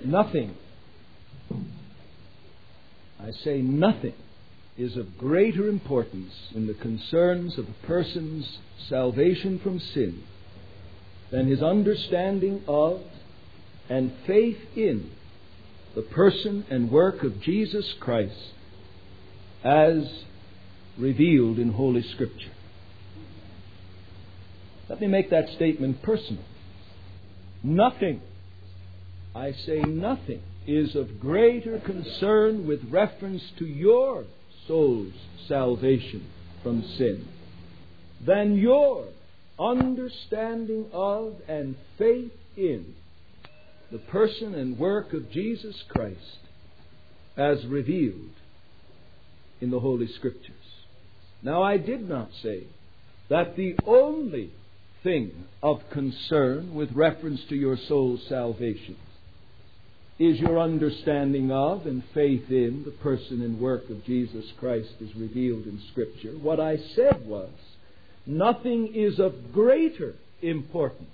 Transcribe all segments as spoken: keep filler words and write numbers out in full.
Nothing, I say nothing, is of greater importance in the concerns of a person's salvation from sin than his understanding of and faith in the person and work of Jesus Christ as revealed in Holy Scripture. Let me make that statement personal. Nothing, I say nothing, is of greater concern with reference to your soul's salvation from sin than your understanding of and faith in the person and work of Jesus Christ as revealed in the Holy Scriptures. Now, I did not say that the only thing of concern with reference to your soul's salvation is your understanding of and faith in the person and work of Jesus Christ as revealed in Scripture. What I said was, nothing is of greater importance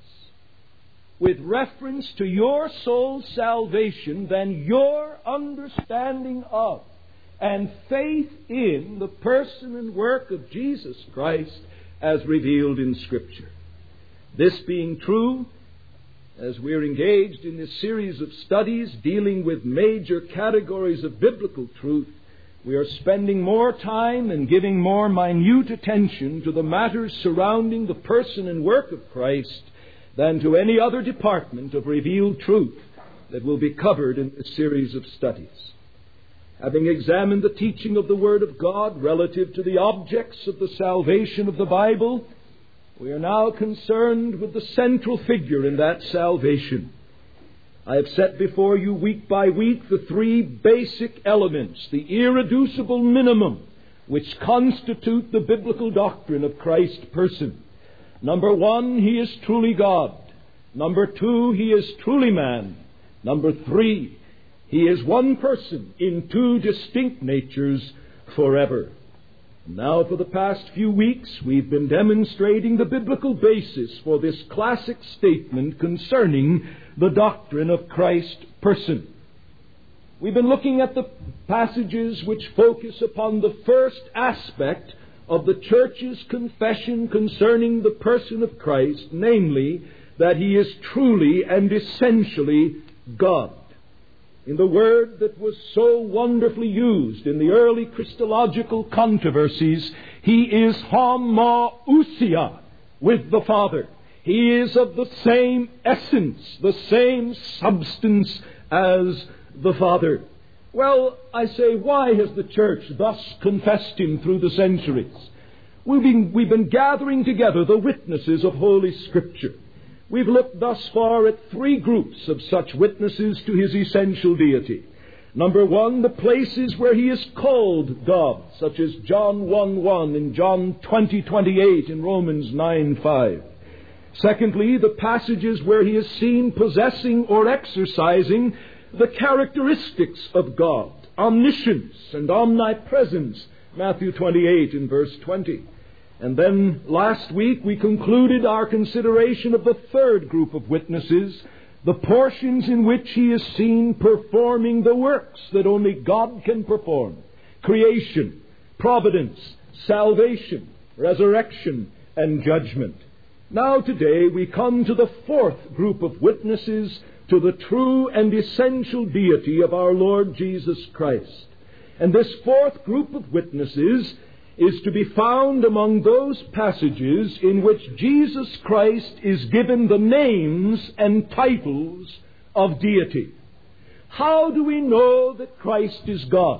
with reference to your soul's salvation than your understanding of and faith in the person and work of Jesus Christ as revealed in Scripture. This being true, as we're engaged in this series of studies dealing with major categories of biblical truth, we are spending more time and giving more minute attention to the matters surrounding the person and work of Christ than to any other department of revealed truth that will be covered in this series of studies. Having examined the teaching of the Word of God relative to the objects of the salvation of the Bible, we are now concerned with the central figure in that salvation. I have set before you week by week the three basic elements, the irreducible minimum, which constitute the biblical doctrine of Christ's person. Number one, He is truly God. Number two, He is truly man. Number three, He is one person in two distinct natures forever. Now, for the past few weeks, we've been demonstrating the biblical basis for this classic statement concerning the doctrine of Christ's person. We've been looking at the passages which focus upon the first aspect of the church's confession concerning the person of Christ, namely, that He is truly and essentially God. In the word that was so wonderfully used in the early Christological controversies, He is homoousia with the Father. He is of the same essence, the same substance as the Father. Well, I say, why has the church thus confessed Him through the centuries? We've been, we've been gathering together the witnesses of Holy Scripture. We've looked thus far at three groups of such witnesses to His essential deity. Number one, the places where He is called God, such as John one one and John twenty twenty-eight and Romans nine five. Secondly, the passages where He is seen possessing or exercising the characteristics of God, omniscience and omnipresence, Matthew twenty-eight and verse twenty. And then last week we concluded our consideration of the third group of witnesses, the portions in which He is seen performing the works that only God can perform: creation, providence, salvation, resurrection, and judgment. Now today we come to the fourth group of witnesses to the true and essential deity of our Lord Jesus Christ. And this fourth group of witnesses is to be found among those passages in which Jesus Christ is given the names and titles of deity. How do we know that Christ is God?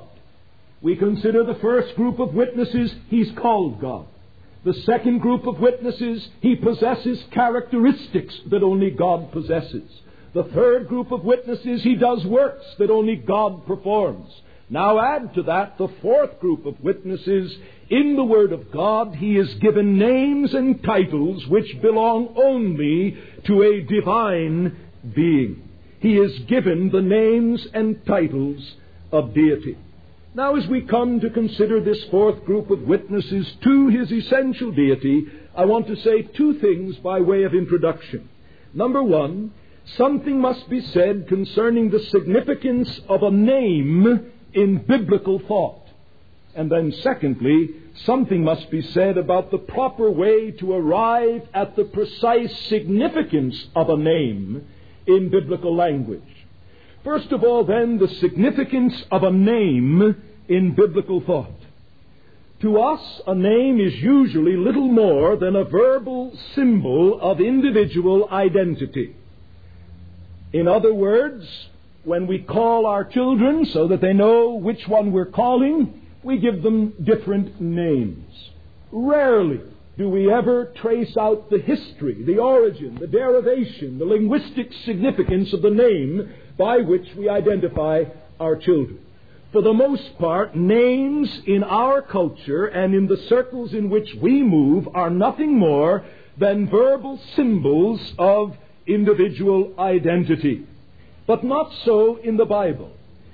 We consider the first group of witnesses, He's called God. The second group of witnesses, He possesses characteristics that only God possesses. The third group of witnesses, He does works that only God performs. Now add to that the fourth group of witnesses. In the Word of God, He is given names and titles which belong only to a divine being. He is given the names and titles of deity. Now, as we come to consider this fourth group of witnesses to His essential deity, I want to say two things by way of introduction. Number one, something must be said concerning the significance of a name in biblical thought. And then secondly, something must be said about the proper way to arrive at the precise significance of a name in biblical language. First of all, then, the significance of a name in biblical thought. To us, a name is usually little more than a verbal symbol of individual identity. In other words, when we call our children so that they know which one we're calling, we give them different names. Rarely do we ever trace out the history, the origin, the derivation, the linguistic significance of the name by which we identify our children. For the most part, names in our culture and in the circles in which we move are nothing more than verbal symbols of individual identity. But not so in the Bible.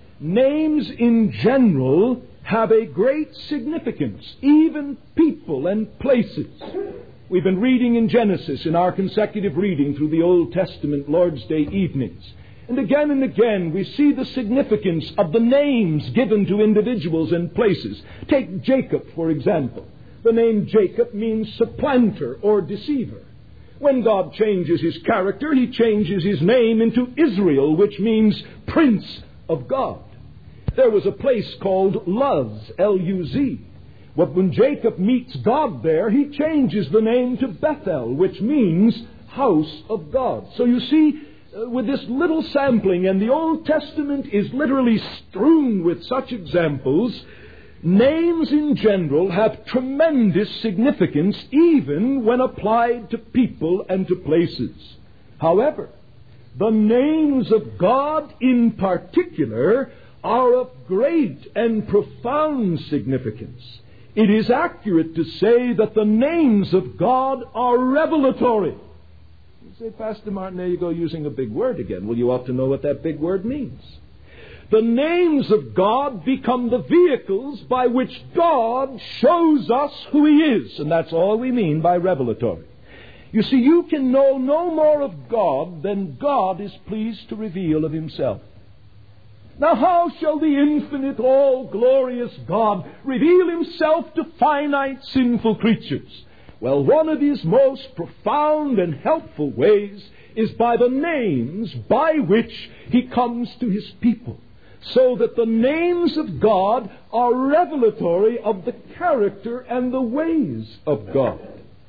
Names in general have a great significance, even people and places. We've been reading in Genesis in our consecutive reading through the Old Testament Lord's Day evenings. And again and again we see the significance of the names given to individuals and places. Take Jacob, for example. The name Jacob means supplanter or deceiver. When God changes his character, he changes his name into Israel, which means Prince of God. There was a place called Luz, L U Z. But when Jacob meets God there, he changes the name to Bethel, which means house of God. So you see, uh, with this little sampling, and the Old Testament is literally strewn with such examples, names in general have tremendous significance even when applied to people and to places. However, the names of God in particular are of great and profound significance. It is accurate to say that the names of God are revelatory. You say, Pastor Martin, there you go using a big word again. Well, you ought to know what that big word means. The names of God become the vehicles by which God shows us who He is. And that's all we mean by revelatory. You see, you can know no more of God than God is pleased to reveal of Himself. Now, how shall the infinite, all-glorious God reveal Himself to finite, sinful creatures? Well, one of His most profound and helpful ways is by the names by which He comes to His people, so that the names of God are revelatory of the character and the ways of God.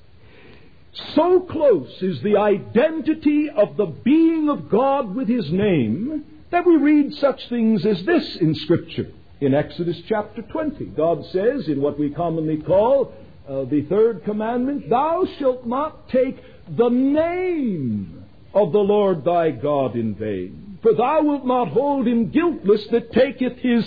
So close is the identity of the being of God with His name that we read such things as this in Scripture. In Exodus chapter twenty, God says in what we commonly call uh, the third commandment, "Thou shalt not take the name of the Lord thy God in vain, for thou wilt not hold him guiltless that taketh his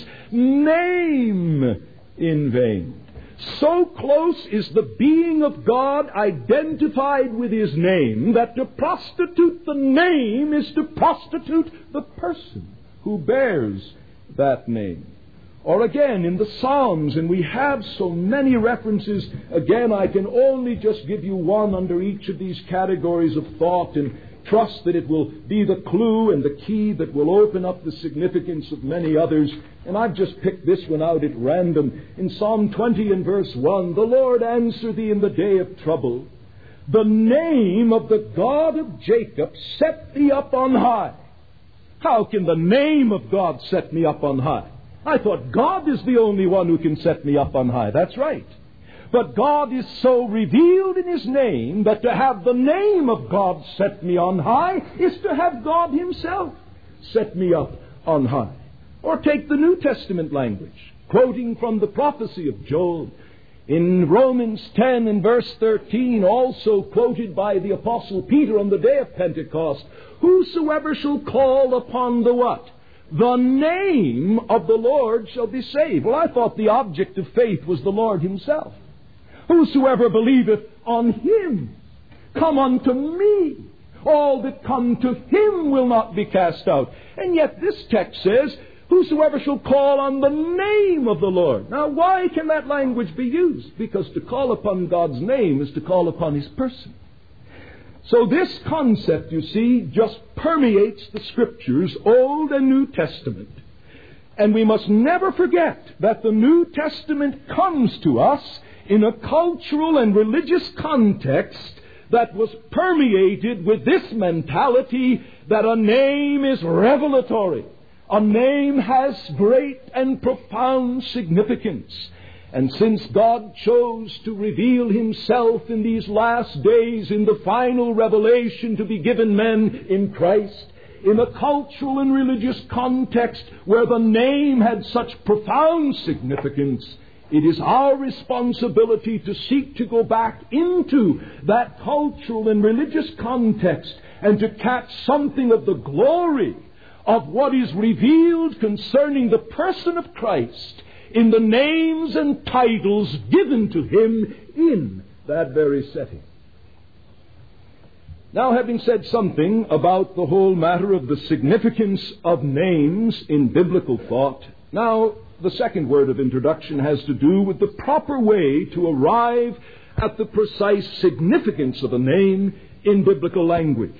name in vain." So close is the being of God identified with His name that to prostitute the name is to prostitute the person who bears that name. Or again, in the Psalms, and we have so many references, again, I can only just give you one under each of these categories of thought and trust that it will be the clue and the key that will open up the significance of many others. And I've just picked this one out at random. In Psalm twenty and verse one, "The Lord answer thee in the day of trouble. The name of the God of Jacob set thee up on high." How can the name of God set me up on high? I thought God is the only one who can set me up on high. That's right. But God is so revealed in His name that to have the name of God set me on high is to have God Himself set me up on high. Or take the New Testament language, quoting from the prophecy of Joel in Romans ten and verse thirteen, also quoted by the Apostle Peter on the day of Pentecost, "Whosoever shall call upon the" what? "The name of the Lord shall be saved." Well, I thought the object of faith was the Lord Himself. "Whosoever believeth on Him, come unto me. All that come to Him will not be cast out." And yet this text says, "Whosoever shall call on the name of the Lord." Now, why can that language be used? Because to call upon God's name is to call upon His person. So this concept, you see, just permeates the Scriptures, Old and New Testament. And we must never forget that the New Testament comes to us in a cultural and religious context that was permeated with this mentality that a name is revelatory. A name has great and profound significance. And since God chose to reveal Himself in these last days in the final revelation to be given men in Christ, in a cultural and religious context where the name had such profound significance, it is our responsibility to seek to go back into that cultural and religious context and to catch something of the glory of what is revealed concerning the person of Christ in the names and titles given to Him in that very setting. Now, having said something about the whole matter of the significance of names in biblical thought, now the second word of introduction has to do with the proper way to arrive at the precise significance of a name in biblical language.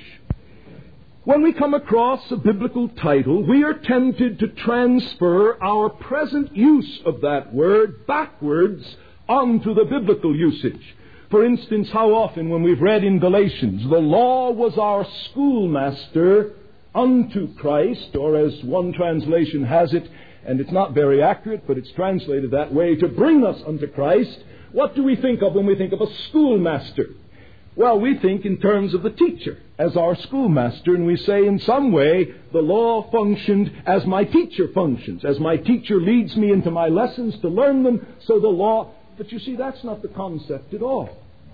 When we come across a biblical title, we are tempted to transfer our present use of that word backwards onto the biblical usage. For instance, how often when we've read in Galatians, the law was our schoolmaster unto Christ, or as one translation has it, and it's not very accurate, but it's translated that way, to bring us unto Christ, what do we think of when we think of a schoolmaster? Well, we think in terms of the teacher as our schoolmaster, and we say in some way the law functioned as my teacher functions. As my teacher leads me into my lessons to learn them, so the law... But you see, that's not the concept at all.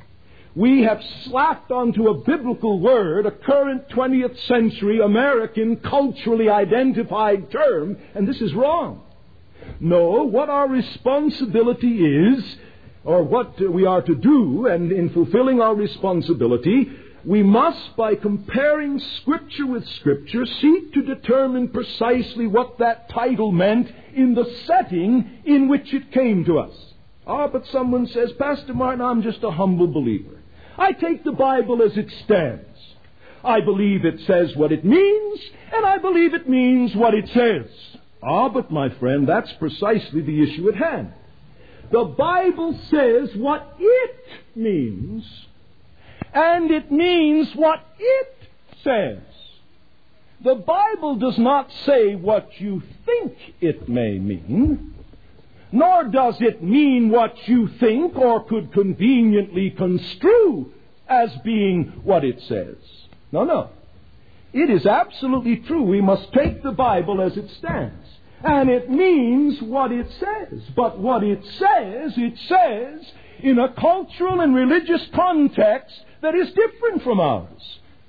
We have slapped onto a biblical word a current twentieth century American culturally identified term, and this is wrong. No, what our responsibility is, or what we are to do, and in fulfilling our responsibility, we must, by comparing Scripture with Scripture, seek to determine precisely what that title meant in the setting in which it came to us. Ah, but someone says, Pastor Martin, I'm just a humble believer. I take the Bible as it stands. I believe it says what it means, and I believe it means what it says. Ah, but my friend, that's precisely the issue at hand. The Bible says what it means, and it means what it says. The Bible does not say what you think it may mean, nor does it mean what you think or could conveniently construe as being what it says. No, no. It is absolutely true. We must take the Bible as it stands. And it means what it says. But what it says, it says in a cultural and religious context that is different from ours.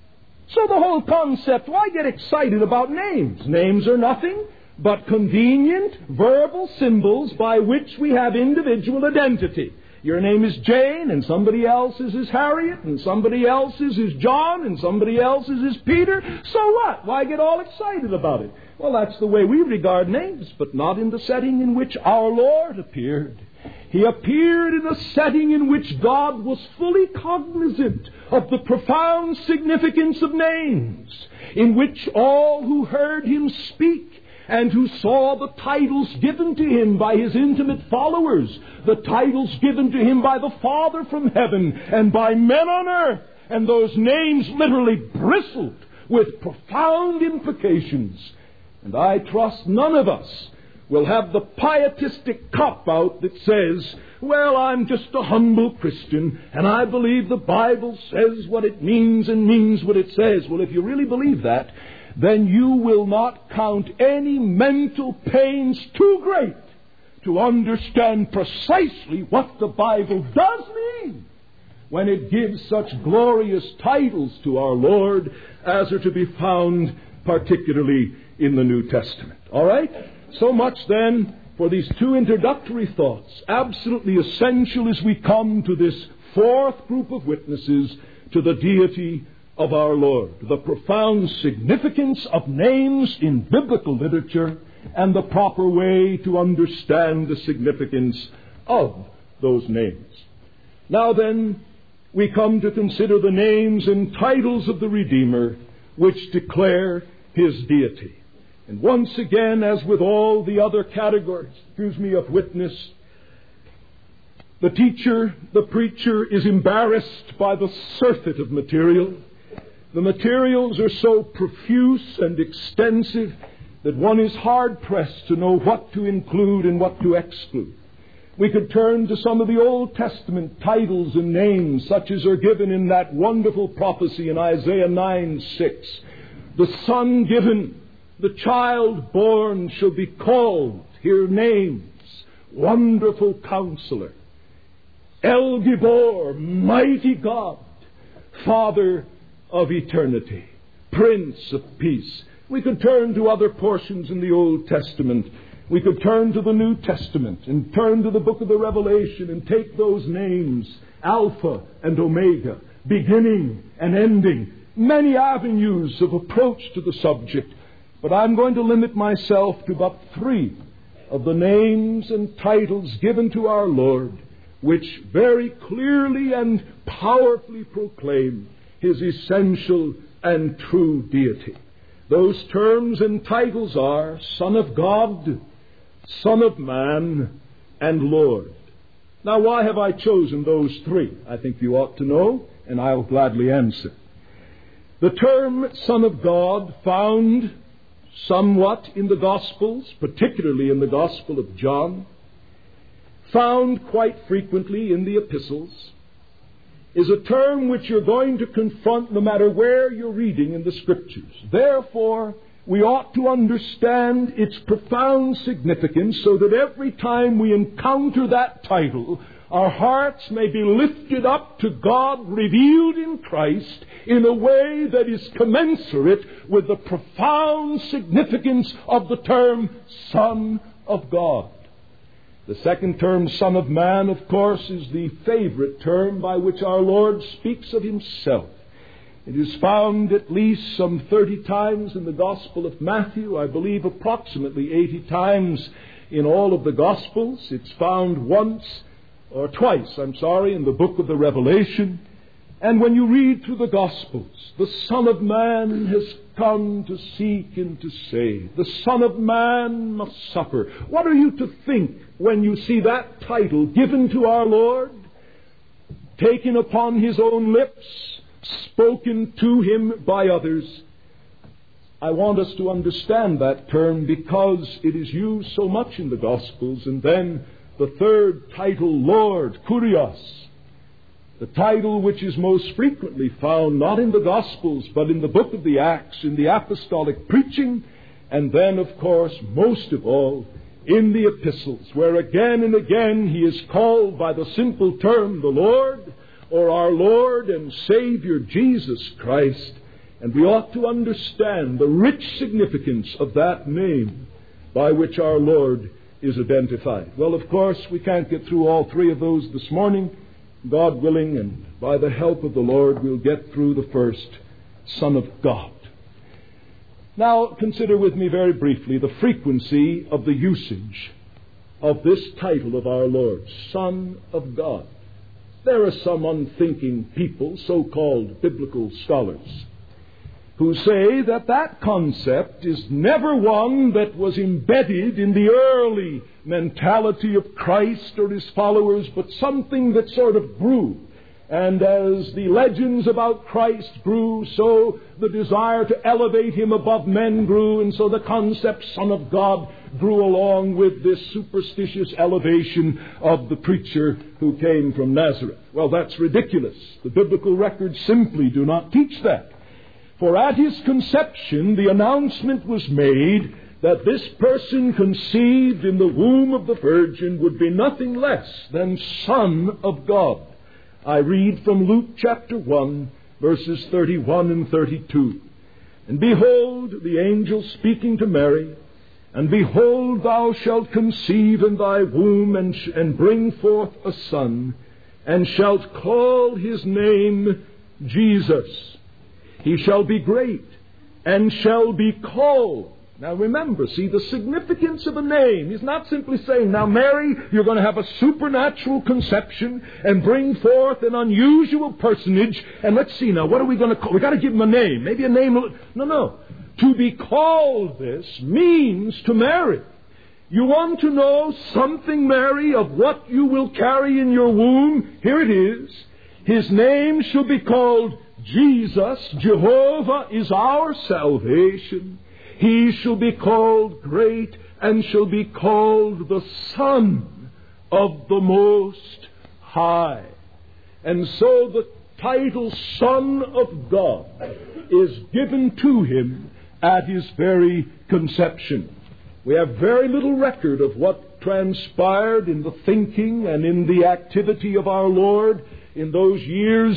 So the whole concept, why get excited about names? Names are nothing but convenient verbal symbols by which we have individual identity. Your name is Jane, and somebody else's is Harriet, and somebody else's is John, and somebody else's is Peter. So what? Why get all excited about it? Well, that's the way we regard names, but not in the setting in which our Lord appeared. He appeared in a setting in which God was fully cognizant of the profound significance of names, in which all who heard Him speak and who saw the titles given to Him by His intimate followers, the titles given to Him by the Father from heaven and by men on earth, and those names literally bristled with profound implications. And I trust none of us will have the pietistic cop-out that says, well, I'm just a humble Christian, and I believe the Bible says what it means and means what it says. Well, if you really believe that, then you will not count any mental pains too great to understand precisely what the Bible does mean when it gives such glorious titles to our Lord as are to be found particularly in the New Testament. All right? So much then for these two introductory thoughts, absolutely essential as we come to this fourth group of witnesses to the deity of our Lord, the profound significance of names in biblical literature and the proper way to understand the significance of those names. Now then, we come to consider the names and titles of the Redeemer, which declare his deity. And once again, as with all the other categories, excuse me, of witness, the teacher, the preacher, is embarrassed by the surfeit of material. The materials are so profuse and extensive that one is hard-pressed to know what to include and what to exclude. We could turn to some of the Old Testament titles and names, such as are given in that wonderful prophecy in Isaiah nine six. The son given, the child born shall be called, here names, Wonderful Counselor, El Gibor, Mighty God, Father of Eternity, Prince of Peace. We could turn to other portions in the Old Testament. We could turn to the New Testament and turn to the book of the Revelation and take those names, Alpha and Omega, beginning and ending, many avenues of approach to the subject. But I'm going to limit myself to about three of the names and titles given to our Lord, which very clearly and powerfully proclaim his essential and true deity. Those terms and titles are Son of God, Son of Man, and Lord. Now, why have I chosen those three? I think you ought to know, and I'll gladly answer. The term Son of God, found somewhat in the Gospels, particularly in the Gospel of John, found quite frequently in the epistles, is a term which you're going to confront no matter where you're reading in the Scriptures. Therefore, we ought to understand its profound significance so that every time we encounter that title, our hearts may be lifted up to God revealed in Christ in a way that is commensurate with the profound significance of the term Son of God. The second term, Son of Man, of course, is the favorite term by which our Lord speaks of himself. It is found at least some thirty times in the Gospel of Matthew, I believe approximately eighty times in all of the Gospels. It's found once or twice, I'm sorry, in the book of the Revelation. And when you read through the Gospels, the Son of Man has come to seek and to save. The Son of Man must suffer. What are you to think when you see that title given to our Lord, taken upon his own lips, spoken to him by others? I want us to understand that term because it is used so much in the Gospels. And then the third title, Lord, Kurios, the title which is most frequently found not in the Gospels but in the book of the Acts, in the apostolic preaching, and then, of course, most of all, in the epistles, where again and again he is called by the simple term, the Lord, or our Lord and Savior Jesus Christ. And we ought to understand the rich significance of that name by which our Lord is identified. Well, of course, we can't get through all three of those this morning. God willing, and by the help of the Lord, we'll get through the first, Son of God. Now, consider with me very briefly the frequency of the usage of this title of our Lord, Son of God. There are some unthinking people, so-called biblical scholars, who say that that concept is never one that was embedded in the early mentality of Christ or his followers, but something that sort of grew. And as the legends about Christ grew, so the desire to elevate him above men grew, and so the concept Son of God grew along with this superstitious elevation of the preacher who came from Nazareth. Well, that's ridiculous. The biblical records simply do not teach that. For at his conception, the announcement was made that this person conceived in the womb of the Virgin would be nothing less than Son of God. I read from Luke chapter one, verses thirty-one and thirty-two. And behold, the angel speaking to Mary, and behold, thou shalt conceive in thy womb, and, sh- and bring forth a son, and shalt call his name Jesus. He shall be great, and shall be called Now remember, see, the significance of a name. He's not simply saying, now Mary, you're going to have a supernatural conception and bring forth an unusual personage, and let's see now, what are we going to call? We've got to give him a name. Maybe a name. No, no. To be called this means to marry. You want to know something, Mary, of what you will carry in your womb? Here it is. His name shall be called Jesus. Jehovah is our salvation. He shall be called great and shall be called the Son of the Most High. And so the title Son of God is given to him at his very conception. We have very little record of what transpired in the thinking and in the activity of our Lord in those years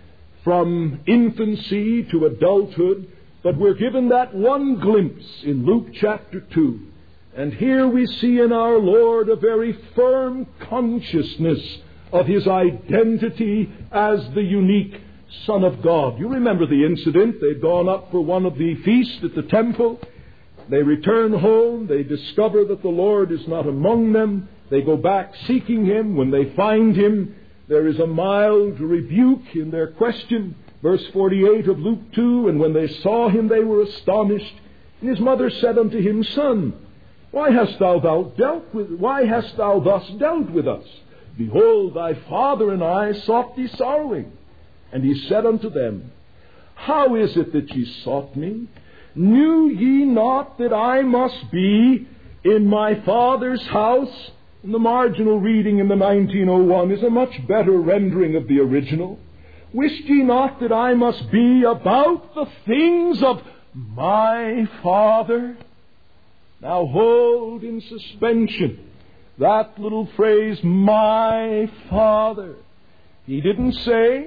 from infancy to adulthood, but we're given that one glimpse in Luke chapter two. And here we see in our Lord a very firm consciousness of his identity as the unique Son of God. You remember the incident. They'd gone up for one of the feasts at the temple. They return home. They discover that the Lord is not among them. They go back seeking him. When they find him, there is a mild rebuke in their question. Verse forty-eight of Luke two, and when they saw him, they were astonished. And his mother said unto him, Son, why hast thou, thou dealt with, why hast thou thus dealt with us? Behold, thy father and I sought thee sorrowing. And he said unto them, How is it that ye sought me? Knew ye not that I must be in my Father's house? And the marginal reading in the nineteen oh one is a much better rendering of the original. Wished ye not that I must be about the things of my Father? Now hold in suspension that little phrase, my Father. He didn't say,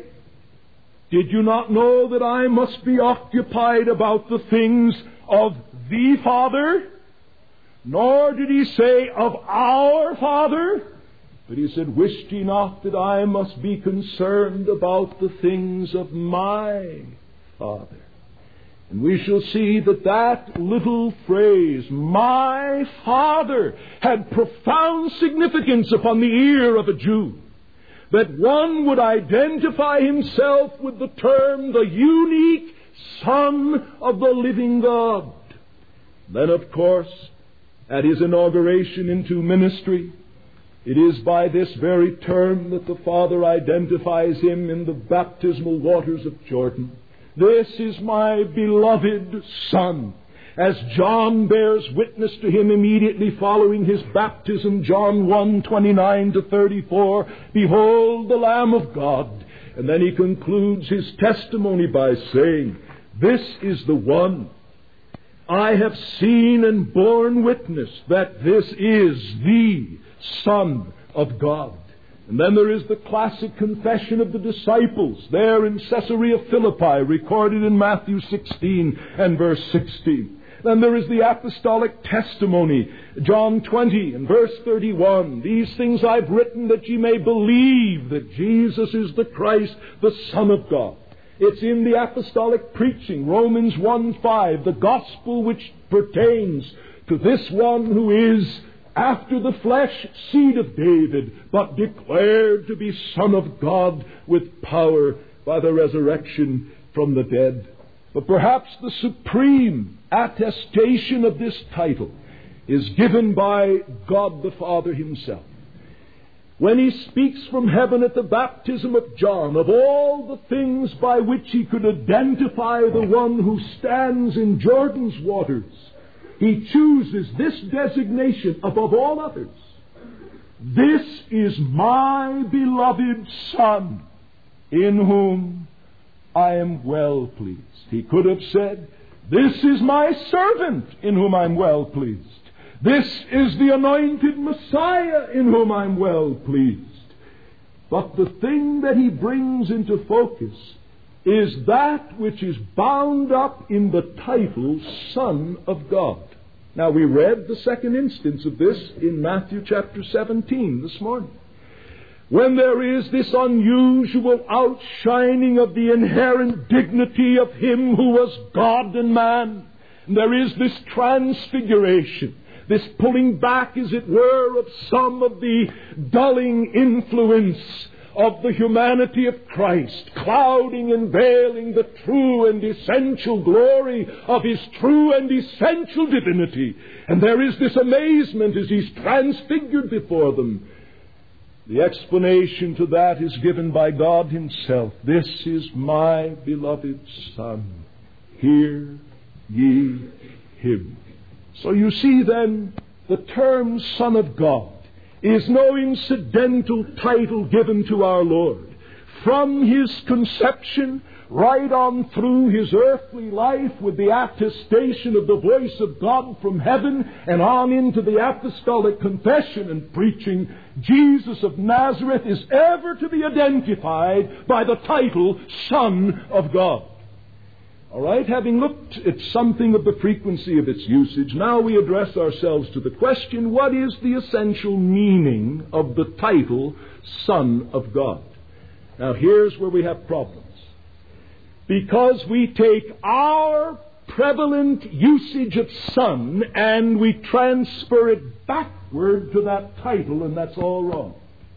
Did you not know that I must be occupied about the things of the Father? Nor did he say, of our Father. But he said, Wished ye not that I must be concerned about the things of my Father? And we shall see that that little phrase, my Father, had profound significance upon the ear of a Jew. That one would identify himself with the term, the unique Son of the living God. Then, of course, at his inauguration into ministry, it is by this very term that the Father identifies him in the baptismal waters of Jordan. This is my beloved Son. As John bears witness to him immediately following his baptism, John one, twenty-nine to thirty-four, Behold the Lamb of God. And then he concludes his testimony by saying, This is the one. I have seen and borne witness that this is the Son of God. And then there is the classic confession of the disciples there in Caesarea Philippi, recorded in Matthew sixteen and verse sixteen. Then there is the apostolic testimony, John twenty and verse thirty-one. These things I've written that ye may believe that Jesus is the Christ, the Son of God. It's in the apostolic preaching, Romans one five, the gospel which pertains to this one who is after the flesh, seed of David, but declared to be Son of God with power by the resurrection from the dead. But perhaps the supreme attestation of this title is given by God the Father himself. When he speaks from heaven at the baptism of John, of all the things by which he could identify the one who stands in Jordan's waters, he chooses this designation above all others. This is my beloved Son, in whom I am well pleased. He could have said, This is my servant, in whom I'm well pleased. This is the anointed Messiah, in whom I'm well pleased. But the thing that he brings into focus is that which is bound up in the title Son of God. Now, we read the second instance of this in Matthew chapter seventeen this morning. When there is this unusual outshining of the inherent dignity of him who was God and man, There is this transfiguration, this pulling back, as it were, of some of the dulling influence of the humanity of Christ, clouding and veiling the true and essential glory of His true and essential divinity. And there is this amazement as He's transfigured before them. The explanation to that is given by God Himself. This is my beloved Son. Hear ye Him. So you see then, the term Son of God is no incidental title given to our Lord. From His conception, right on through His earthly life, with the attestation of the voice of God from heaven, and on into the apostolic confession and preaching, Jesus of Nazareth is ever to be identified by the title Son of God. All right, having looked at something of the frequency of its usage, now we address ourselves to the question, what is the essential meaning of the title Son of God? Now here's where we have problems. Because we take our prevalent usage of Son and we transfer it backward to that title, and that's all wrong.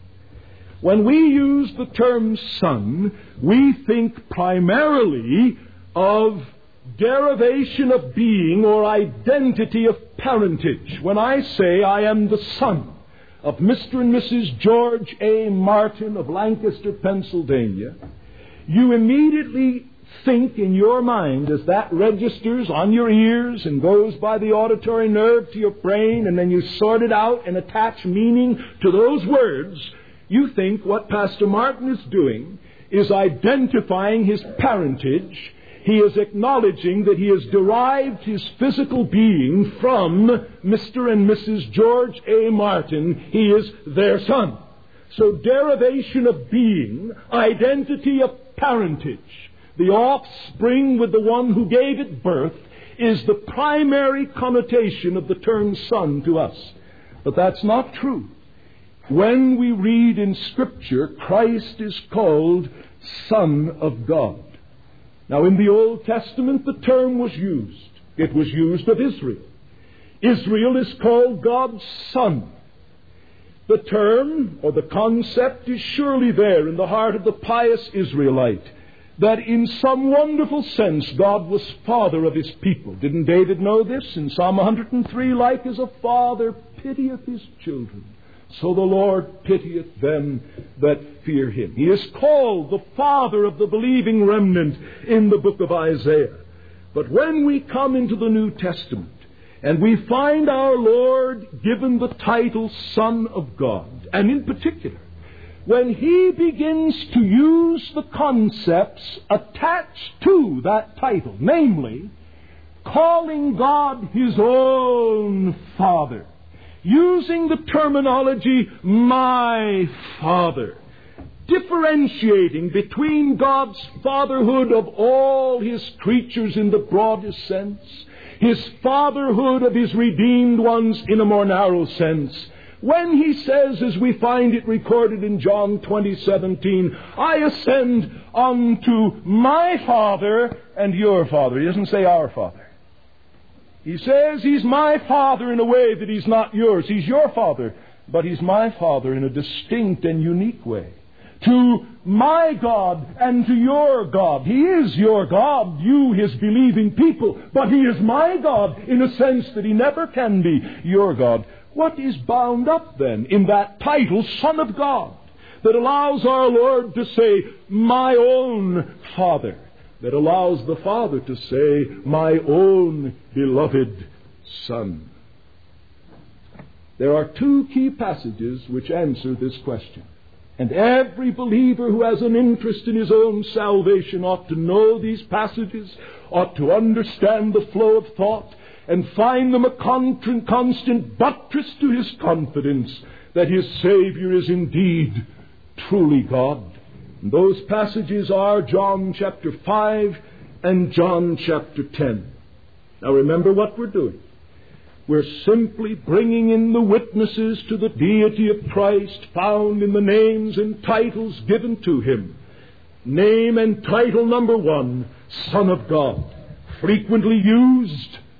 When we use the term Son, we think primarily of derivation of being or identity of parentage. When I say I am the son of Mister and Missus George A. Martin of Lancaster, Pennsylvania, you immediately think in your mind, as that registers on your ears and goes by the auditory nerve to your brain, and then you sort it out and attach meaning to those words, you think what Pastor Martin is doing is identifying his parentage. He is acknowledging that he has derived his physical being from Mister and Missus George A. Martin. He is their son. So derivation of being, identity of parentage, the offspring with the one who gave it birth, is the primary connotation of the term son to us. But that's not true. When we read in Scripture, Christ is called Son of God. Now, in the Old Testament, the term was used. It was used of Israel. Israel is called God's son. The term, or the concept, is surely there in the heart of the pious Israelite, that in some wonderful sense God was father of His people. Didn't David know this? In Psalm one hundred three, like as a father pitieth his children, so the Lord pitieth them that fear Him. He is called the father of the believing remnant in the book of Isaiah. But when we come into the New Testament and we find our Lord given the title Son of God, and in particular, when He begins to use the concepts attached to that title, namely, calling God His own Father, using the terminology, my Father, differentiating between God's fatherhood of all His creatures in the broadest sense, His fatherhood of His redeemed ones in a more narrow sense. When He says, as we find it recorded in John twenty seventeen, I ascend unto my Father and your Father. He doesn't say our Father. He says He's my Father in a way that He's not yours. He's your Father, but He's my Father in a distinct and unique way. To my God and to your God. He is your God, you His believing people, but He is my God in a sense that He never can be your God. What is bound up then in that title, Son of God, that allows our Lord to say, my own Father, that allows the Father to say, my own beloved Son? There are two key passages which answer this question. And every believer who has an interest in his own salvation ought to know these passages, ought to understand the flow of thought, and find them a constant buttress to his confidence that his Savior is indeed truly God. And those passages are John chapter five and John chapter ten. Now remember what we're doing. We're simply bringing in the witnesses to the deity of Christ found in the names and titles given to Him. Name and title number one, Son of God, frequently used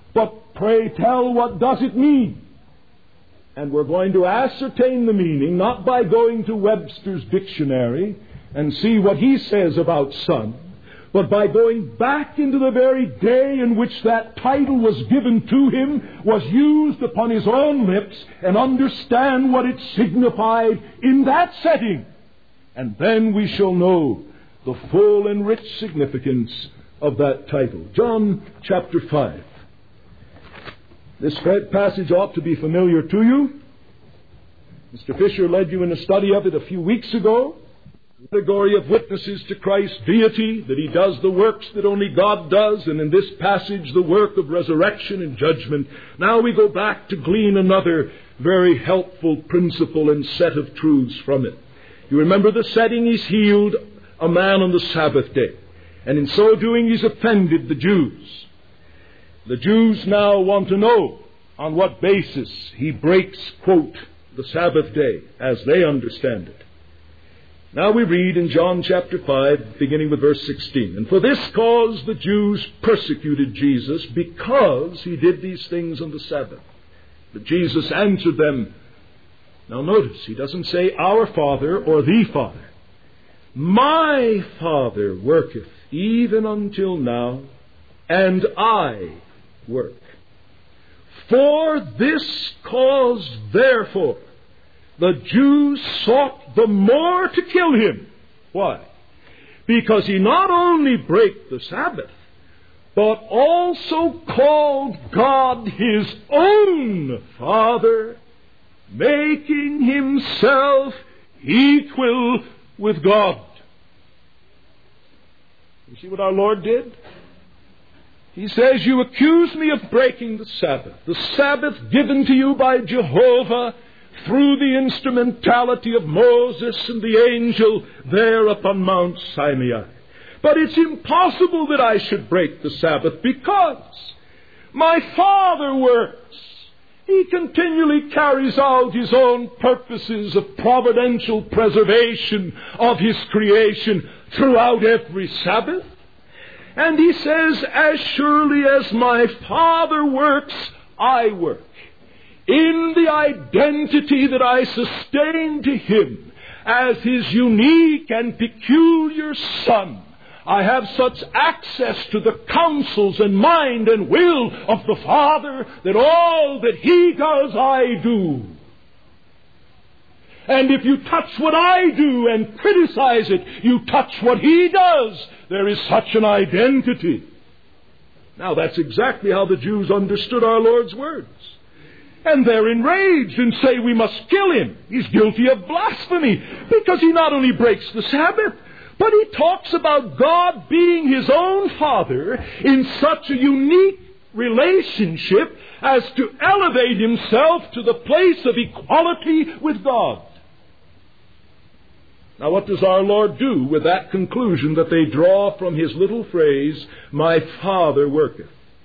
But pray tell, what does it mean? And we're going to ascertain the meaning not by going to Webster's dictionary and see what he says about son, but by going back into the very day in which that title was given to him, was used upon his own lips, and understand what it signified in that setting. And then we shall know the full and rich significance of that title. John chapter five. This passage ought to be familiar to you. Mister Fisher led you in a study of it a few weeks ago. The allegory of witnesses to Christ's deity, that he does the works that only God does, and in this passage the work of resurrection and judgment. Now we go back to glean another very helpful principle and set of truths from it. You remember the setting: he's healed a man on the Sabbath day, and in so doing he's offended the Jews. The Jews now want to know on what basis he breaks, quote, the Sabbath day as they understand it. Now we read in John chapter five, beginning with verse sixteen. And for this cause the Jews persecuted Jesus, because he did these things on the Sabbath. But Jesus answered them. Now notice, he doesn't say our Father or the Father. My Father worketh even until now, and I work. For this cause, therefore, the Jews sought the more to kill him. Why? Because he not only brake the Sabbath, but also called God his own Father, making himself equal with God. You see what our Lord did? He says, you accuse me of breaking the Sabbath, the Sabbath given to you by Jehovah through the instrumentality of Moses and the angel there upon Mount Sinai. But it's impossible that I should break the Sabbath, because my Father works. He continually carries out his own purposes of providential preservation of his creation throughout every Sabbath. And he says, as surely as my Father works, I work. In the identity that I sustain to him as his unique and peculiar Son, I have such access to the counsels and mind and will of the Father that all that he does, I do. And if you touch what I do and criticize it, you touch what he does. There is such an identity. Now that's exactly how the Jews understood our Lord's words. And they're enraged and say we must kill him. He's guilty of blasphemy, because he not only breaks the Sabbath, but he talks about God being his own Father in such a unique relationship as to elevate himself to the place of equality with God. Now what does our Lord do with that conclusion that they draw from his little phrase, my Father worketh?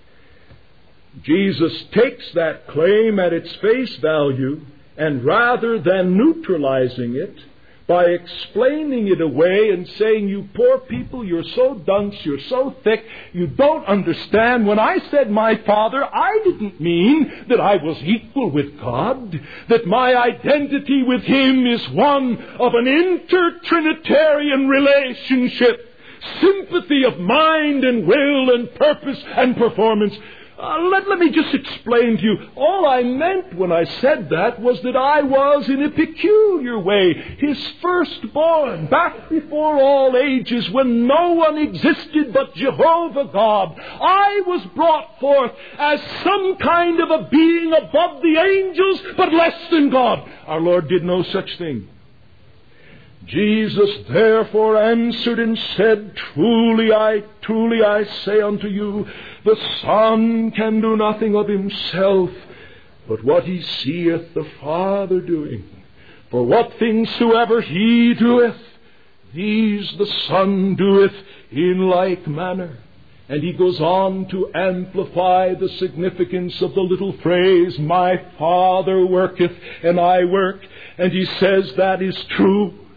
Jesus takes that claim at its face value, and rather than neutralizing it by explaining it away and saying, you poor people, you're so dunce, you're so thick, you don't understand. When I said my Father, I didn't mean that I was equal with God, that my identity with him is one of an inter-Trinitarian relationship, sympathy of mind and will and purpose and performance. Uh, let, let me just explain to you. All I meant when I said that was that I was, in a peculiar way, his firstborn, back before all ages, when no one existed but Jehovah God. I was brought forth as some kind of a being above the angels, but less than God. Our Lord did no such thing. Jesus therefore answered and said, Truly I, truly I say unto you, the Son can do nothing of himself, but what he seeth the Father doing. For what things soever he doeth, these the Son doeth in like manner. And he goes on to amplify the significance of the little phrase, my Father worketh and I work. And he says that is true.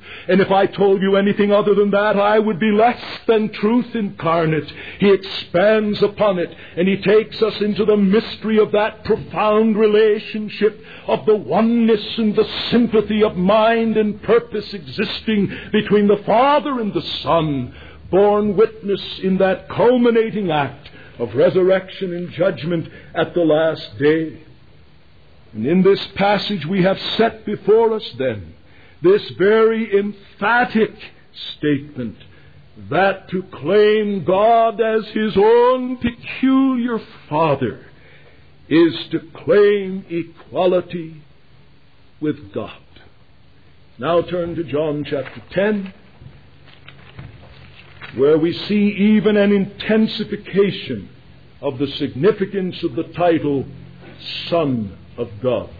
And if I told you anything other than that, I would be less than truth incarnate. He expands upon it, and he takes us into the mystery of that profound relationship of the oneness and the sympathy of mind and purpose existing between the Father and the Son, borne witness in that culminating act of resurrection and judgment at the last day. And in this passage we have set before us then this very emphatic statement that to claim God as his own peculiar Father is to claim equality with God. Now turn to John chapter ten, where we see even an intensification of the significance of the title Son of God.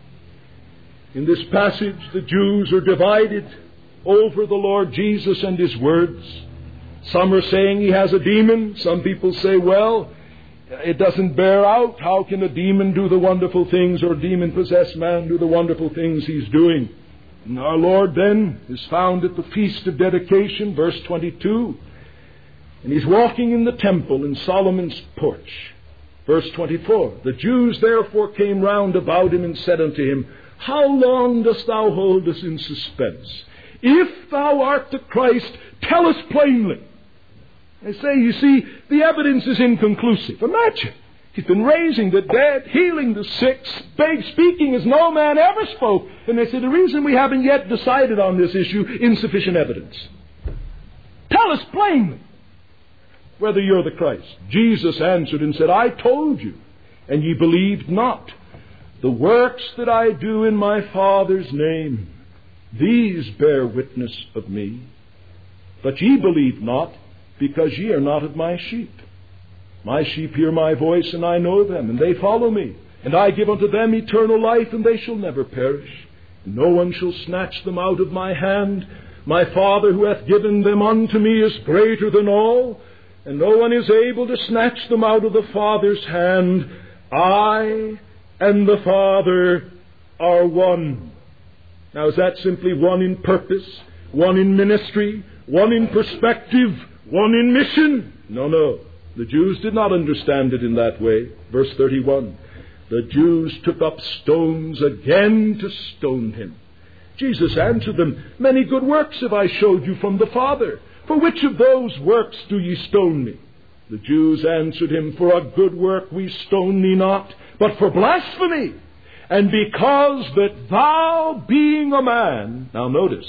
In this passage, the Jews are divided over the Lord Jesus and his words. Some are saying he has a demon. Some people say, well, it doesn't bear out. How can a demon do the wonderful things, or a demon-possessed man do the wonderful things he's doing? And our Lord then is found at the Feast of Dedication, verse twenty-two. And he's walking in the temple in Solomon's porch. Verse twenty-four. The Jews therefore came round about him and said unto him, How long dost thou hold us in suspense? If thou art the Christ, tell us plainly. They say, you see, the evidence is inconclusive. Imagine. He's been raising the dead, healing the sick, speaking as no man ever spoke. And they say, the reason we haven't yet decided on this issue, insufficient evidence. Tell us plainly whether you're the Christ. Jesus answered and said, I told you, and ye believed not. The works that I do in my Father's name, these bear witness of me. But ye believe not, because ye are not of my sheep. My sheep hear my voice, and I know them, and they follow me. And I give unto them eternal life, and they shall never perish. And no one shall snatch them out of my hand. My Father who hath given them unto me is greater than all, and no one is able to snatch them out of the Father's hand. I and the Father are one. Now, is that simply one in purpose, one in ministry, one in perspective, one in mission? No, no. The Jews did not understand it in that way. Verse thirty-one. The Jews took up stones again to stone him. Jesus answered them, Many good works have I showed you from the Father. For which of those works do ye stone me? The Jews answered him, For a good work we stone thee not, but for blasphemy. And because that thou, being a man, now notice,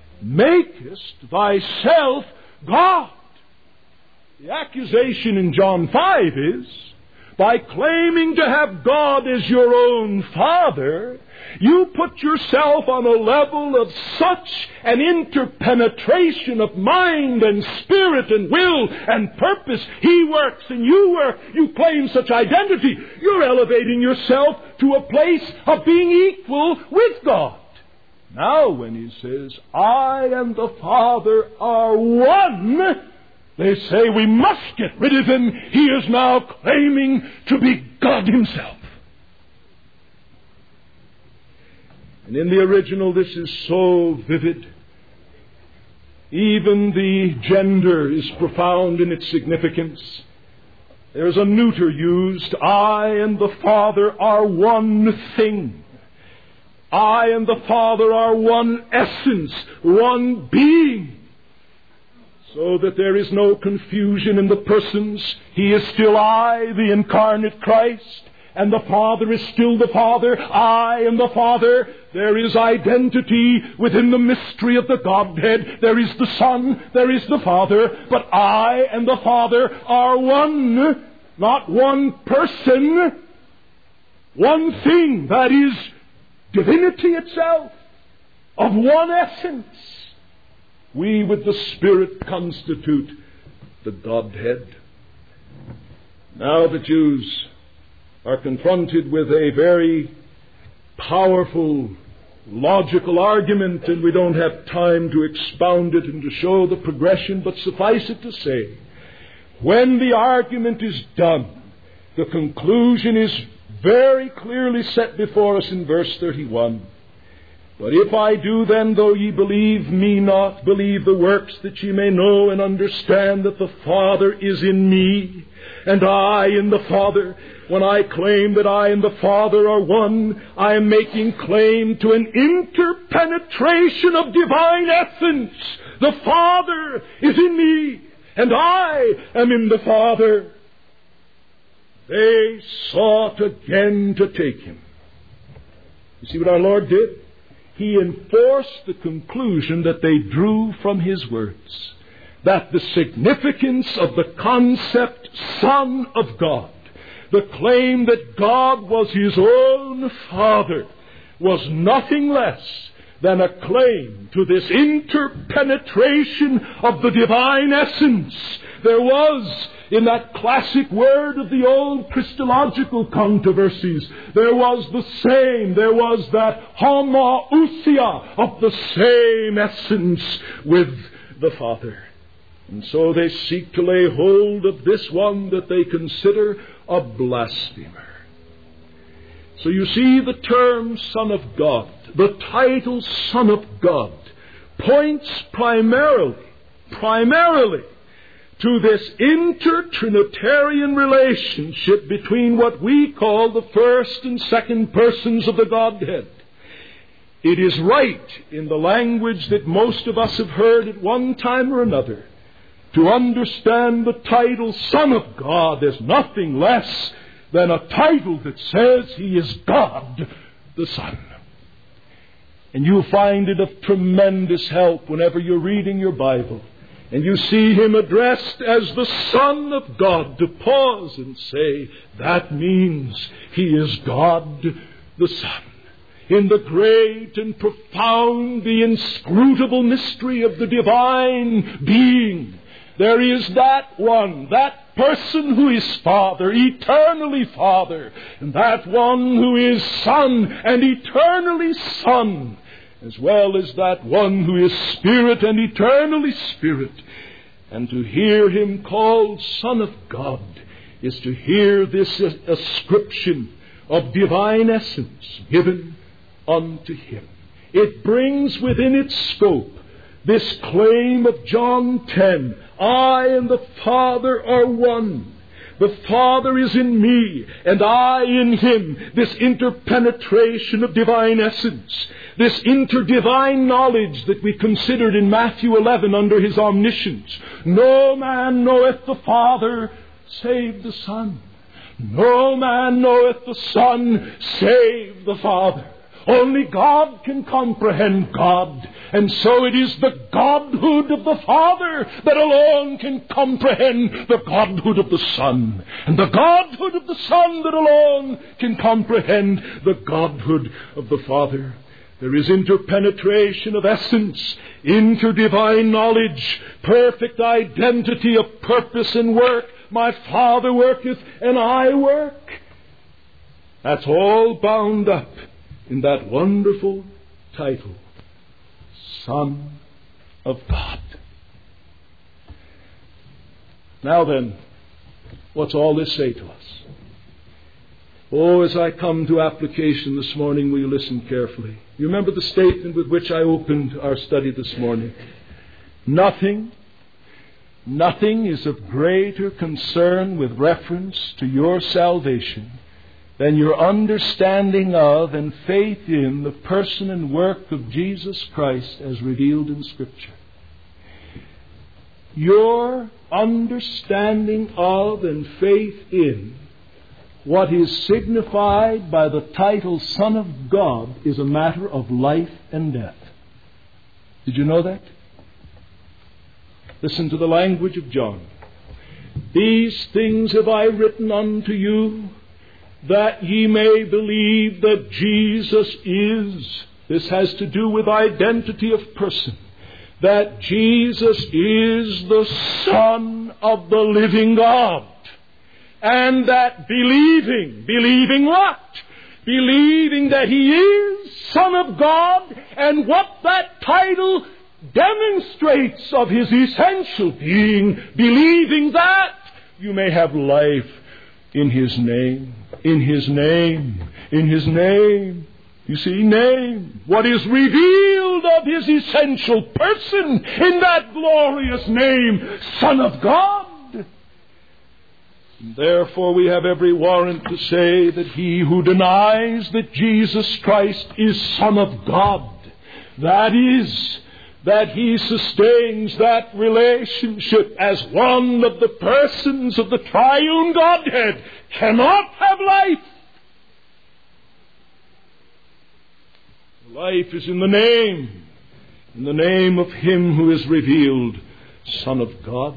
makest thyself God. The accusation in John five is, by claiming to have God as your own Father, you put yourself on a level of such an interpenetration of mind and spirit and will and purpose. He works and you work. You claim such identity. You're elevating yourself to a place of being equal with God. Now when he says, I and the Father are one, they say we must get rid of him. He is now claiming to be God himself. And in the original, this is so vivid. Even the gender is profound in its significance. There's a neuter used. I and the Father are one thing. I and the Father are one essence, one being. So that there is no confusion in the persons. He is still I, the incarnate Christ, and the Father is still the Father. I am the Father. There is identity within the mystery of the Godhead. There is the Son, there is the Father, but I and the Father are one, not one person, one thing, that is divinity itself, of one essence. We with the Spirit constitute the Godhead. Now the Jews are confronted with a very powerful, logical argument, and we don't have time to expound it and to show the progression, but suffice it to say, when the argument is done, the conclusion is very clearly set before us in verse thirty-one. But if I do, then, though ye believe me not, believe the works, that ye may know and understand that the Father is in me, and I in the Father. When I claim that I and the Father are one, I am making claim to an interpenetration of divine essence. The Father is in me, and I am in the Father. They sought again to take him. You see what our Lord did? He enforced the conclusion that they drew from his words, that the significance of the concept Son of God, the claim that God was his own Father, was nothing less than a claim to this interpenetration of the divine essence. There was, in that classic word of the old Christological controversies, there was the same, there was that homoousia of the same essence with the Father. And so they seek to lay hold of this one that they consider a blasphemer. So you see, the term Son of God, the title Son of God, points primarily, primarily to this inter-Trinitarian relationship between what we call the first and second persons of the Godhead. It is right, in the language that most of us have heard at one time or another, to understand the title Son of God as nothing less than a title that says he is God the Son. And you'll find it of tremendous help whenever you're reading your Bible and you see him addressed as the Son of God, to pause and say, that means he is God the Son. In the great and profound, the inscrutable mystery of the divine being, there is that one, that person who is Father, eternally Father, and that one who is Son and eternally Son, as well as that one who is Spirit and eternally Spirit. And to hear him called Son of God is to hear this ascription of divine essence given unto him. It brings within its scope this claim of John ten, I and the Father are one. The Father is in me, and I in him. This interpenetration of divine essence, this interdivine knowledge that we considered in Matthew eleven under his omniscience. No man knoweth the Father save the Son. No man knoweth the Son save the Father. Only God can comprehend God. And so it is the Godhood of the Father that alone can comprehend the Godhood of the Son. And the Godhood of the Son that alone can comprehend the Godhood of the Father. There is interpenetration of essence, interdivine knowledge, perfect identity of purpose and work. My Father worketh and I work. That's all bound up in that wonderful title, Son of God. Now then, what's all this say to us? Oh, as I come to application this morning, will you listen carefully? You remember the statement with which I opened our study this morning? Nothing, nothing is of greater concern with reference to your salvation than your understanding of and faith in the person and work of Jesus Christ as revealed in Scripture. Your understanding of and faith in what is signified by the title Son of God is a matter of life and death. Did you know that? Listen to the language of John. These things have I written unto you, that ye may believe that Jesus is. This has to do with identity of person. That Jesus is the Son of the living God. And that believing, believing what? Believing that he is Son of God, and what that title demonstrates of his essential being, believing that you may have life in his name, in his name, in his name, You see, name what is revealed of his essential person in that glorious name, Son of God. And therefore we have every warrant to say that he who denies that Jesus Christ is Son of God, that is, that he sustains that relationship as one of the persons of the triune Godhead, cannot have life. Life is in the name, in the name of him who is revealed, Son of God.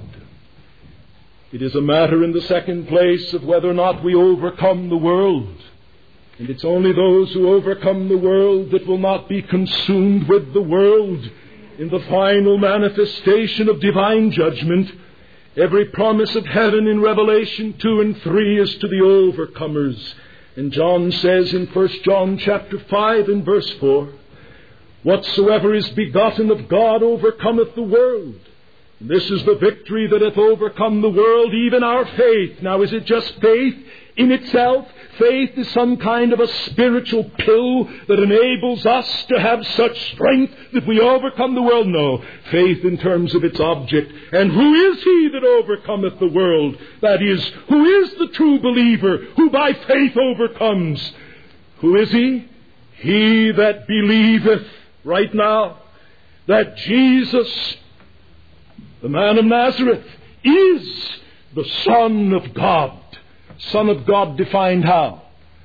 It is a matter in the second place of whether or not we overcome the world. And it's only those who overcome the world that will not be consumed with the world in the final manifestation of divine judgment. Every promise of heaven in Revelation two and three is to the overcomers. And John says in First John chapter five and verse four, whatsoever is begotten of God overcometh the world. And this is the victory that hath overcome the world, even our faith. Now, is it just faith in itself? Faith is some kind of a spiritual pill that enables us to have such strength that we overcome the world. No, faith in terms of its object. And who is he that overcometh the world? That is, who is the true believer who by faith overcomes? Who is he? He that believeth right now that Jesus, the man of Nazareth, is the Son of God. Son of God defined how?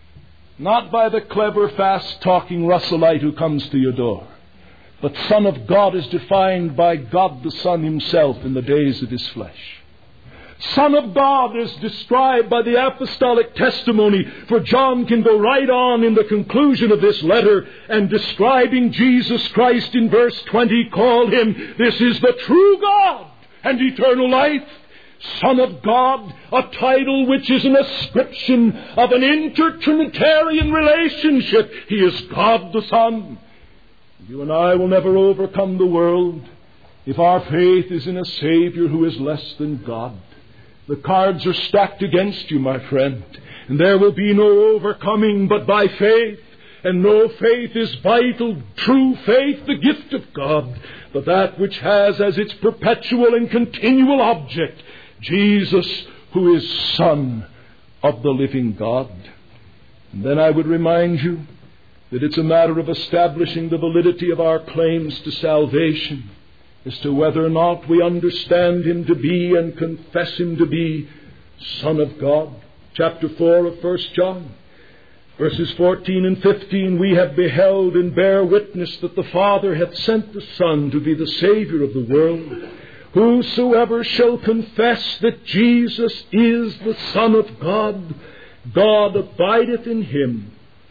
Not by the clever, fast-talking Russellite who comes to your door, but Son of God is defined by God the Son himself in the days of his flesh. Son of God is described by the apostolic testimony, for John can go right on in the conclusion of this letter and describing Jesus Christ in verse twenty, called him, this is the true God and eternal life. Son of God, a title which is an ascription of an inter-Trinitarian relationship. He is God the Son. You and I will never overcome the world if our faith is in a Savior who is less than God. The cards are stacked against you, my friend, and there will be no overcoming but by faith. And no faith is vital, true faith, the gift of God, but that which has as its perpetual and continual object Jesus, who is Son of the living God. And then I would remind you that it's a matter of establishing the validity of our claims to salvation as to whether or not we understand him to be and confess him to be Son of God. Chapter four of First John, verses fourteen and fifteen, we have beheld and bear witness that the Father hath sent the Son to be the Savior of the world. Whosoever shall confess that Jesus is the Son of God, God abideth in him,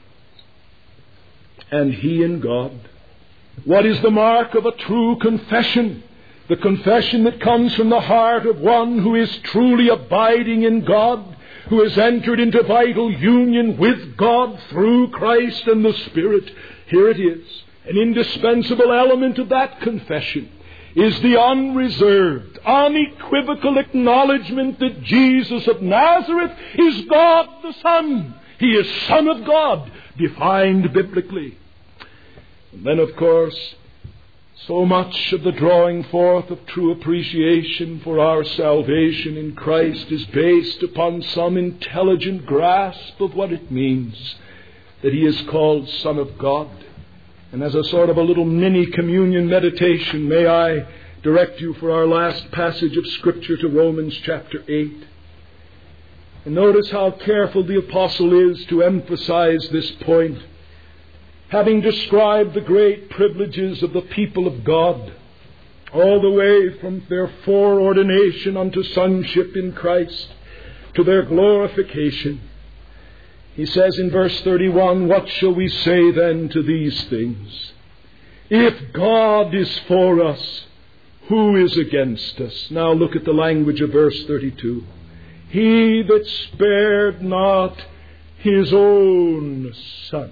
and he in God. What is the mark of a true confession? The confession that comes from the heart of one who is truly abiding in God, who has entered into vital union with God through Christ and the Spirit. Here it is. An indispensable element of that confession is the unreserved, unequivocal acknowledgement that Jesus of Nazareth is God the Son. He is Son of God, defined biblically. And then, of course, so much of the drawing forth of true appreciation for our salvation in Christ is based upon some intelligent grasp of what it means that he is called Son of God. And as a sort of a little mini-communion meditation, may I direct you for our last passage of Scripture to Romans chapter eight. And notice how careful the apostle is to emphasize this point. Having described the great privileges of the people of God, all the way from their foreordination unto sonship in Christ to their glorification, he says in verse thirty-one, what shall we say then to these things? If God is for us, who is against us? Now look at the language of verse thirty-two. He that spared not his own Son.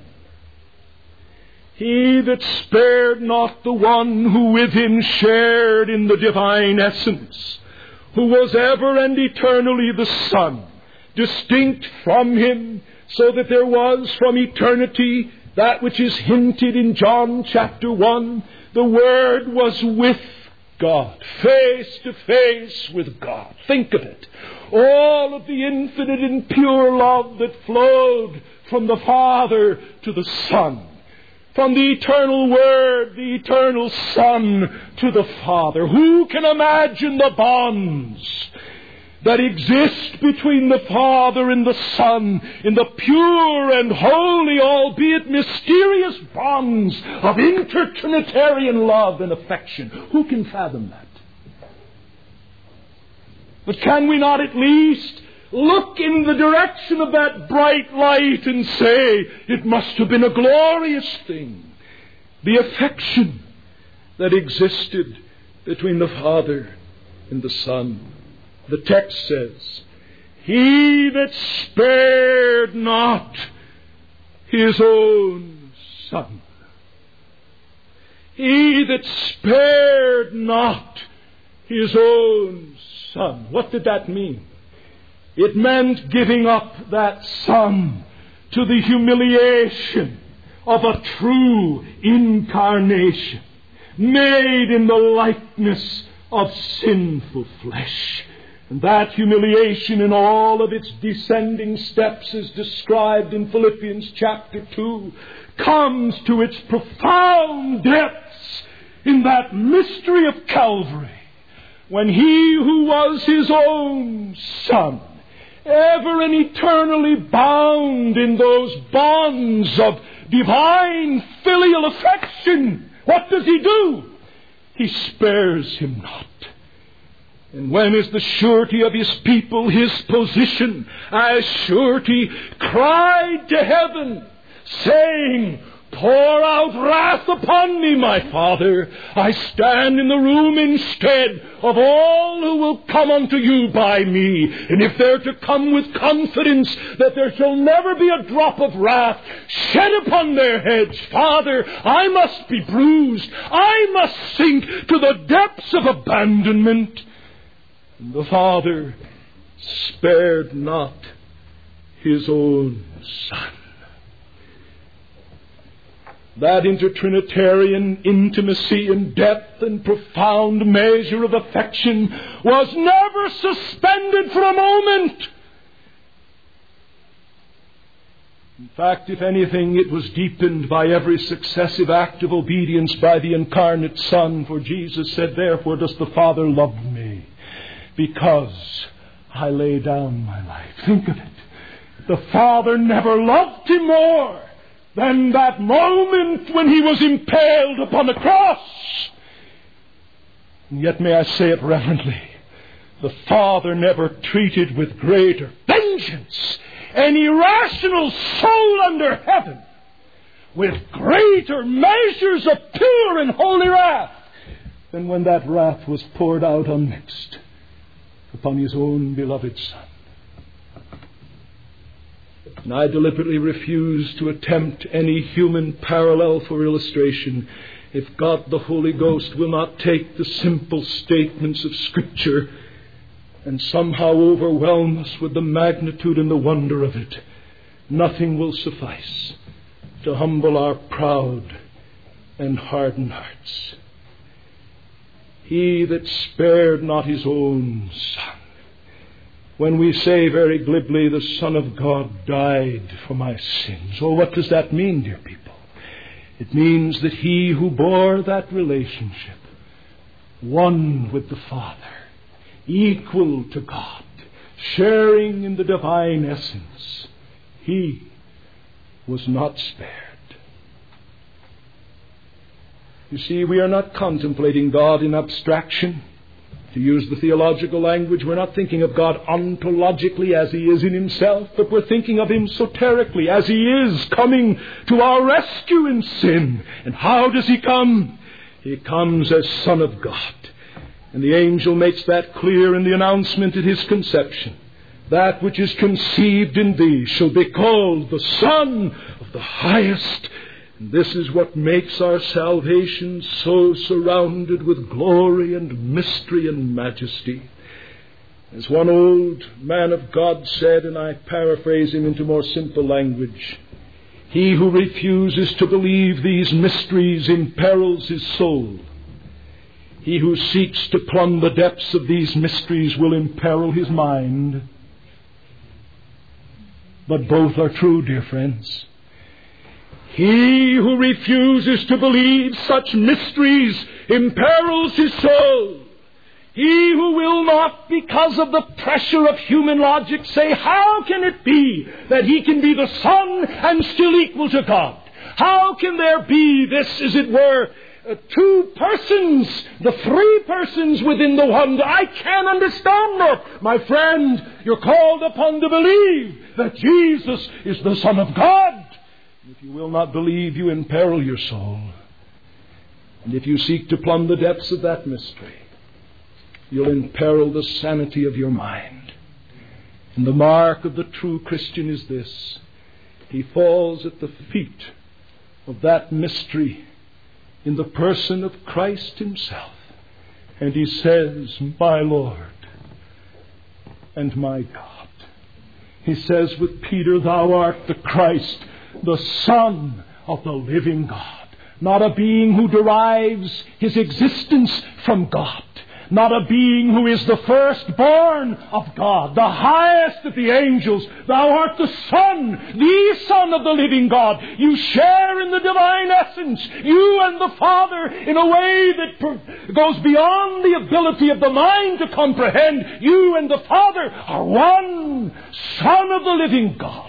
He that spared not the one who with him shared in the divine essence, who was ever and eternally the Son, distinct from him, so that there was from eternity that which is hinted in John chapter one. The Word was with God, face to face with God. Think of it. All of the infinite and pure love that flowed from the Father to the Son. From the eternal Word, the eternal Son, to the Father. Who can imagine the bonds that exist between the Father and the Son in the pure and holy, albeit mysterious bonds of intertrinitarian love and affection? Who can fathom that? But can we not at least look in the direction of that bright light and say, it must have been a glorious thing, the affection that existed between the Father and the Son? The text says, He that spared not His own Son. He that spared not His own Son. What did that mean? It meant giving up that Son to the humiliation of a true incarnation, made in the likeness of sinful flesh. And that humiliation in all of its descending steps, as described in Philippians chapter two, comes to its profound depths in that mystery of Calvary, when He who was His own Son, ever and eternally bound in those bonds of divine filial affection, what does He do? He spares Him not. And when is the surety of His people, His position as surety, cried to heaven, saying, Pour out wrath upon me, my Father. I stand in the room instead of all who will come unto you by me. And if they're to come with confidence that there shall never be a drop of wrath shed upon their heads, Father, I must be bruised. I must sink to the depths of abandonment. And the Father spared not His own Son. That intertrinitarian intimacy and depth and profound measure of affection was never suspended for a moment. In fact, if anything, it was deepened by every successive act of obedience by the incarnate Son. For Jesus said, Therefore does the Father love me, because I lay down my life. Think of it. The Father never loved Him more than that moment when He was impaled upon the cross. And yet, may I say it reverently, the Father never treated with greater vengeance any rational soul under heaven, with greater measures of pure and holy wrath, than when that wrath was poured out unmixed upon His own beloved Son. And I deliberately refuse to attempt any human parallel for illustration if God the Holy Ghost will not take the simple statements of Scripture and somehow overwhelm us with the magnitude and the wonder of it. Nothing will suffice to humble our proud and hardened hearts. He that spared not His own Son. When we say very glibly, the Son of God died for my sins. Oh, what does that mean, dear people? It means that He who bore that relationship, one with the Father, equal to God, sharing in the divine essence, He was not spared. You see, we are not contemplating God in abstraction. To use the theological language, we're not thinking of God ontologically as He is in Himself, but we're thinking of Him soterically as He is coming to our rescue in sin. And how does He come? He comes as Son of God. And the angel makes that clear in the announcement at His conception. That which is conceived in thee shall be called the Son of the Highest. This is what makes our salvation so surrounded with glory and mystery and majesty. As one old man of God said, and I paraphrase him into more simple language, He who refuses to believe these mysteries imperils his soul. He who seeks to plumb the depths of these mysteries will imperil his mind. But both are true, dear friends. He who refuses to believe such mysteries imperils his soul. He who will not, because of the pressure of human logic, say, how can it be that he can be the Son and still equal to God? How can there be this, as it were, uh, two persons, the three persons within the one? I can't understand that. My friend, you're called upon to believe that Jesus is the Son of God. If you will not believe, you imperil your soul. And if you seek to plumb the depths of that mystery, you'll imperil the sanity of your mind. And the mark of the true Christian is this: he falls at the feet of that mystery in the person of Christ himself. And he says, my Lord and my God. He says with Peter, thou art the Christ, the Son of the living God. Not a being who derives his existence from God. Not a being who is the firstborn of God, the highest of the angels. Thou art the Son, the Son of the living God. You share in the divine essence, you and the Father, in a way that per- goes beyond the ability of the mind to comprehend. You and the Father are one, Son of the living God.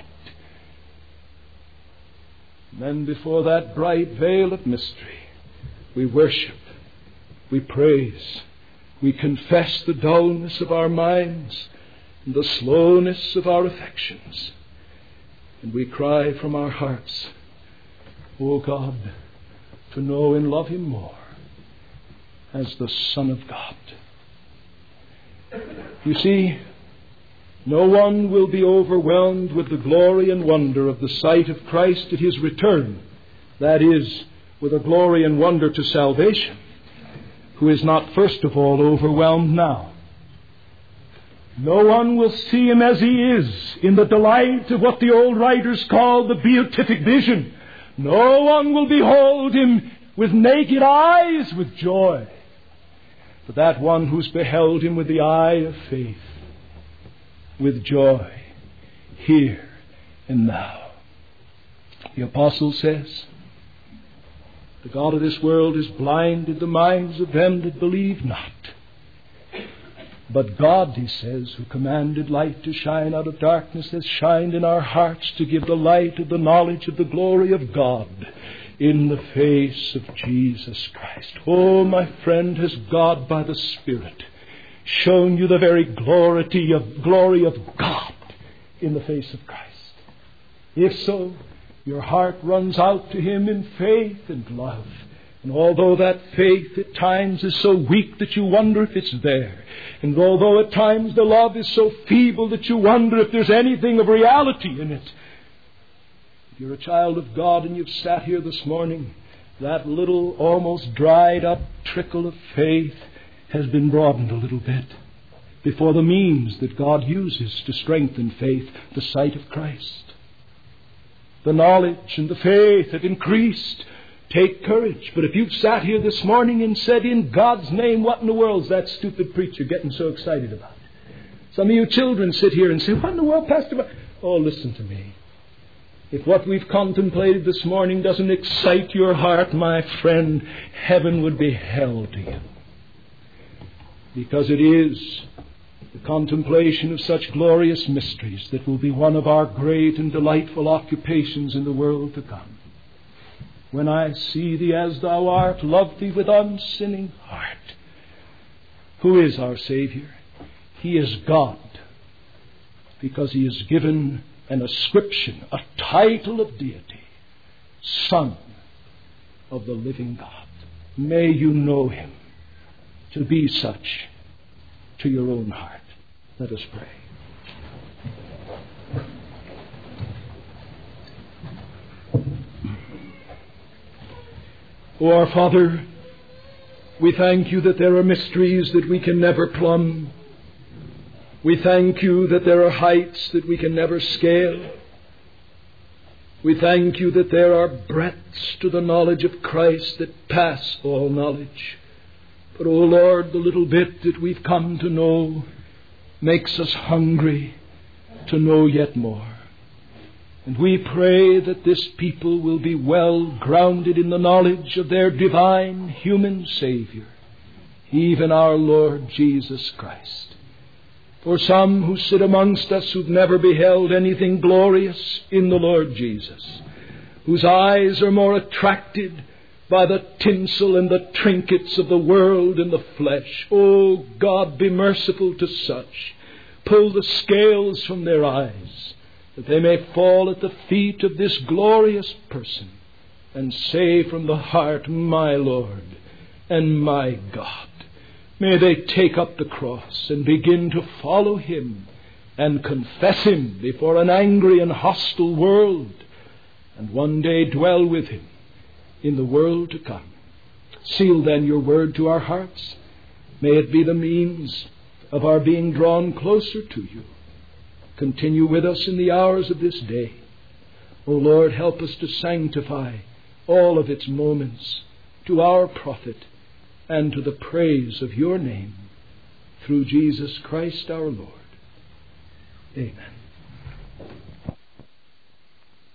And then before that bright veil of mystery, we worship, we praise, we confess the dullness of our minds and the slowness of our affections. And we cry from our hearts, O God, to know and love Him more as the Son of God. You see, no one will be overwhelmed with the glory and wonder of the sight of Christ at His return, that is, with a glory and wonder to salvation, who is not first of all overwhelmed now. No one will see Him as He is, in the delight of what the old writers call the beatific vision. No one will behold Him with naked eyes with joy, but that one who's beheld Him with the eye of faith, with joy, here and now. The apostle says, the God of this world has blinded the minds of them that believe not. But God, he says, who commanded light to shine out of darkness, has shined in our hearts to give the light of the knowledge of the glory of God in the face of Jesus Christ. Oh, my friend, has God by the Spirit shown you the very glory of, glory of God in the face of Christ? If so, your heart runs out to Him in faith and love. And although that faith at times is so weak that you wonder if it's there, and although at times the love is so feeble that you wonder if there's anything of reality in it, if you're a child of God and you've sat here this morning, that little almost dried up trickle of faith has been broadened a little bit before the means that God uses to strengthen faith, the sight of Christ. The knowledge and the faith have increased. Take courage. But if you've sat here this morning and said, in God's name, what in the world's that stupid preacher getting so excited about? Some of you children sit here and say, what in the world, Pastor? Oh, listen to me. If what we've contemplated this morning doesn't excite your heart, my friend, heaven would be hell to you. Because it is the contemplation of such glorious mysteries that will be one of our great and delightful occupations in the world to come. When I see Thee as Thou art, love Thee with unsinning heart. Who is our Savior? He is God, because He is given an ascription, a title of deity, Son of the living God. May you know Him to be such to your own heart. Let us pray. O our Father, we thank You that there are mysteries that we can never plumb. We thank You that there are heights that we can never scale. We thank you that there are breadths to the knowledge of Christ that pass all knowledge. But, O Lord, the little bit that we've come to know makes us hungry to know yet more. And we pray that this people will be well grounded in the knowledge of their divine human Savior, even our Lord Jesus Christ. For some who sit amongst us who've never beheld anything glorious in the Lord Jesus, whose eyes are more attracted by the tinsel and the trinkets of the world and the flesh, O God, be merciful to such. Pull the scales from their eyes, that they may fall at the feet of this glorious person and say from the heart, my Lord and my God. May they take up the cross and begin to follow Him and confess Him before an angry and hostile world, and one day dwell with Him in the world to come. Seal then your word to our hearts. May it be the means of our being drawn closer to you. Continue with us in the hours of this day. O Lord, help us to sanctify all of its moments to our profit and to the praise of your name, through Jesus Christ our Lord. Amen.